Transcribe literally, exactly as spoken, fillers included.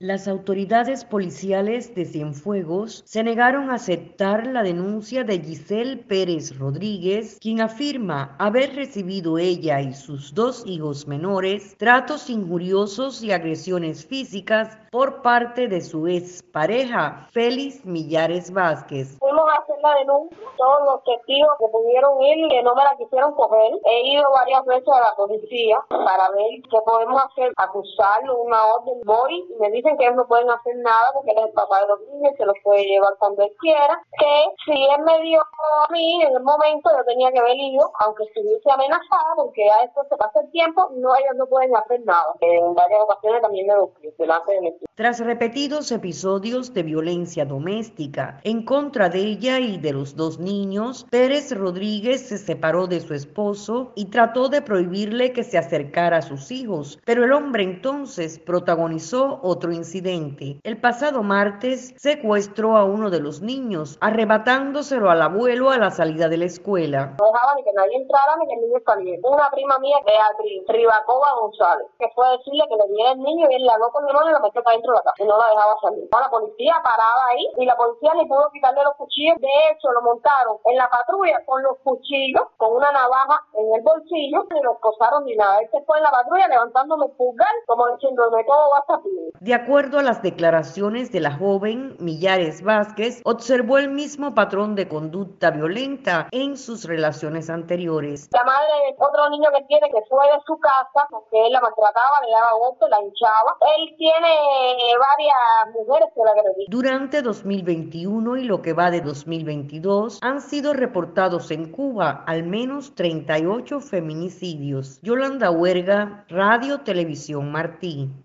Las autoridades policiales de Cienfuegos se negaron a aceptar la denuncia de Giselle Pérez Rodríguez, quien afirma haber recibido ella y sus dos hijos menores tratos injuriosos y agresiones físicas por parte de su expareja, Félix Millares Vázquez. Fuimos a hacer la denuncia, todos los testigos que pudieron ir que no me la quisieron coger. He ido varias veces a la policía para ver qué podemos hacer, acusarlo, una orden. Voy y me dicen que ellos no pueden hacer nada porque él es el papá de los niños, se los puede llevar cuando él quiera. Que si él me dio a mí en el momento, yo tenía que haber ido, aunque estuviese amenazada, porque ya después se pasa el tiempo, no, ellos no pueden hacer nada. En varias ocasiones también me lo delante de mi tío. Tras repetidos episodios de violencia doméstica en contra de ella y de los dos niños, Pérez Rodríguez se separó de su esposo y trató de prohibirle que se acercara a sus hijos, pero el hombre entonces protagonizó otro incidente. El pasado martes secuestró a uno de los niños, arrebatándoselo al abuelo a la salida de la escuela. No dejaba ni que nadie entrara ni que el niño saliera. Una prima mía, Beatriz Ribacova González, que fue a decirle que le diera el niño y él la habló con mi mano y la metió para dentro de la casa y no la dejaba salir. La policía paraba ahí y la policía ni pudo quitarle los cuchillos. De hecho, lo montaron en la patrulla con los cuchillos, con una navaja en el bolsillo, ni los posaron ni nada. Él se fue en la patrulla levantándome el pulgar como diciéndome todo va a estar bien. De acuerdo a las declaraciones de la joven, Millares Vázquez observó el mismo patrón de conducta violenta en sus relaciones anteriores. La madre de otro niño que tiene que fue de su casa, porque él la maltrataba, le daba golpes, la hinchaba. Él tiene varias mujeres que la agredían. Durante dos mil veintiuno y lo que va de dos mil veintidós han sido reportados en Cuba al menos treinta y ocho feminicidios. Yolanda Huerga, Radio Televisión Martí.